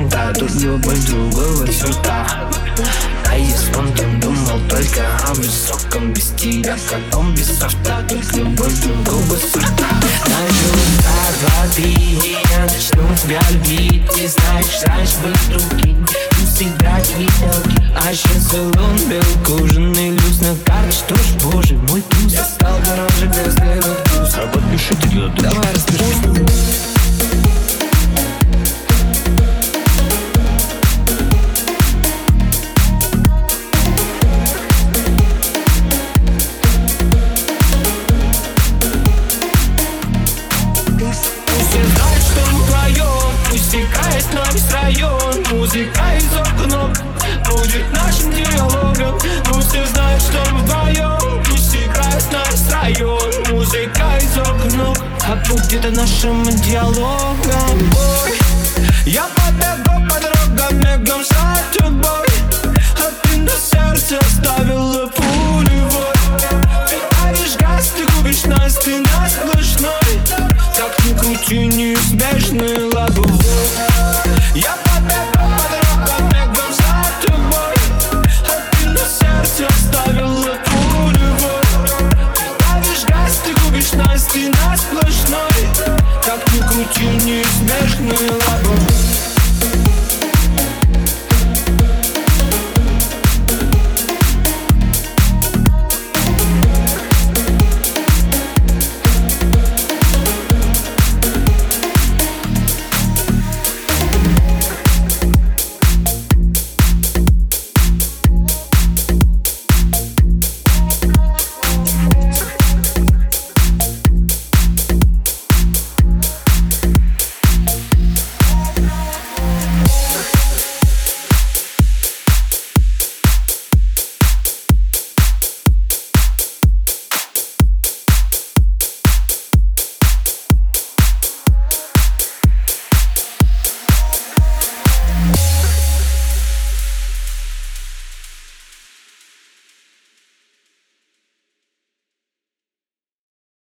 ерунда, тут любовь другого сорта. А если он там думал только о высоком, без тебя, как он без сорта, тут любовь другого сорта. Начал удар воды, я начну тебя любить. Ты знаешь, раньше был другим, пусть играть в виделки. А сейчас он бел кожаный люкс на карте. Что ж, боже мой, плюс я стал дороже без левых плюс. А подпиши ты туда. Давай разберемся. Стекает на весь район, музыка из окон будет нашим диалогом. Ну все знают, что мы вдвоем. Пусть играет на весь район, музыка из окон, а будет нашим диалогом. Ой, я под